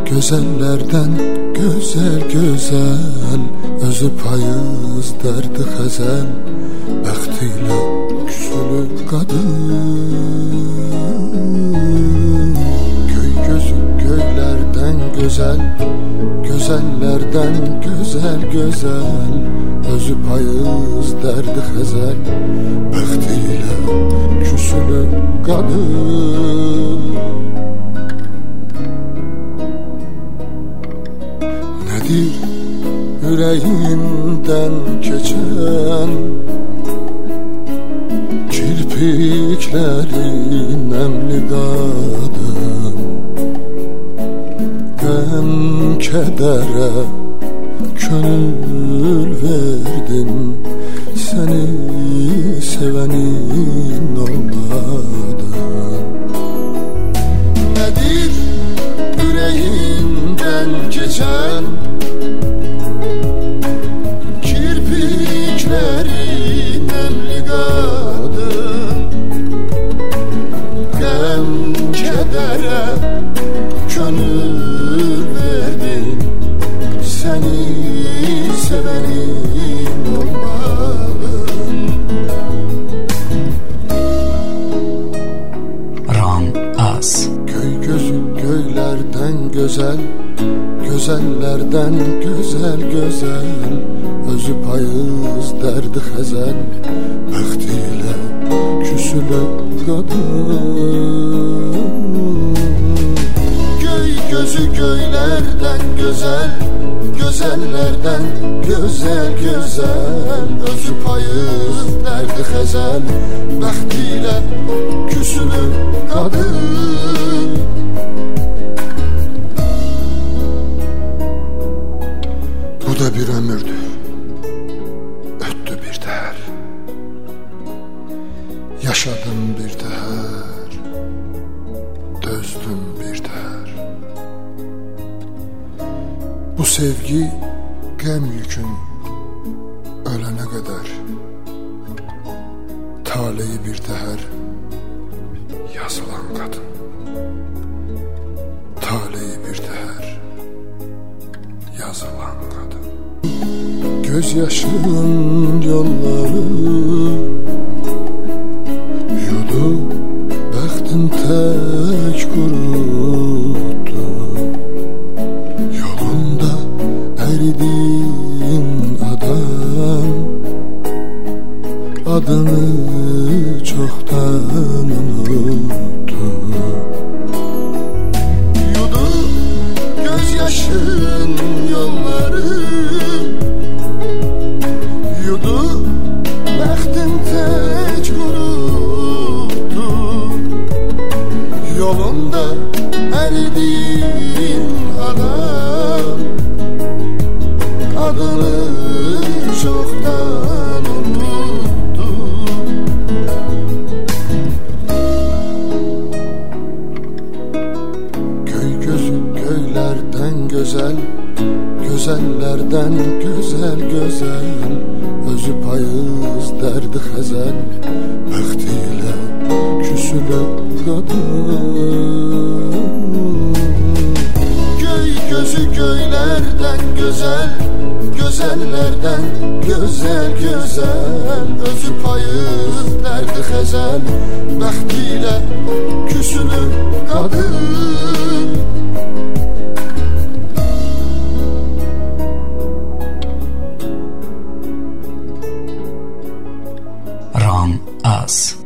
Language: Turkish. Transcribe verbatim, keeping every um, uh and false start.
Gözellerden güzel güzel, özü payız derdi xəzəl, bəxtiyle küsülü kadın. Göy gözü göylerden güzel, gözellerden güzel güzel, özü payız derdi xəzəl, bəxtiyle küsülü kadın. Nedir yüreğinden geçen kirpikleri nemli kadın? Gəm kedere könül verdin, seni sevenin olmadan. Nedir yüreğinden geçen kirpikleri nemli kadın? Gəm kedere könül verdin, seni sevenin olmalım. Ram Az. Göy gözü göylerden güzel, gözellerden güzel güzel, özü payız derdi xəzəl, bəxtiyle küsülü kadın. Göy gözü göylerden güzel, gözellerden güzel güzel, özü payız derdi xəzəl, bəxtiyle küsülü kadın. Bu da bir ömürdü, öttü bir dəhər, yaşadım bir dəhər, dözdüm bir dəhər. Bu sevgi qəm yükün ölene kadar, taleyi bir dəhər yazılan kadın, taleyi bir dəhər yazılan kadın. Gözyaşının yolları yudu, bəxtim tək qurutdu. Yolunda əridin adam, adını çoxdan unutdu. Yudu gözyaşın yolları, yudu bəxtim tək qurutdu. Yolunda əridin adam, adını çoxdan unutdu. Göy gözü göylerden güzel, gözellerden güzel güzel, özü payız derdi xəzəl, bəxtiyle küsülü kadın. Göy gözü göylerden güzel, gözellerden güzel güzel, özü payız derdi xəzəl, bəxtiyle küsülü kadın. Ram Az.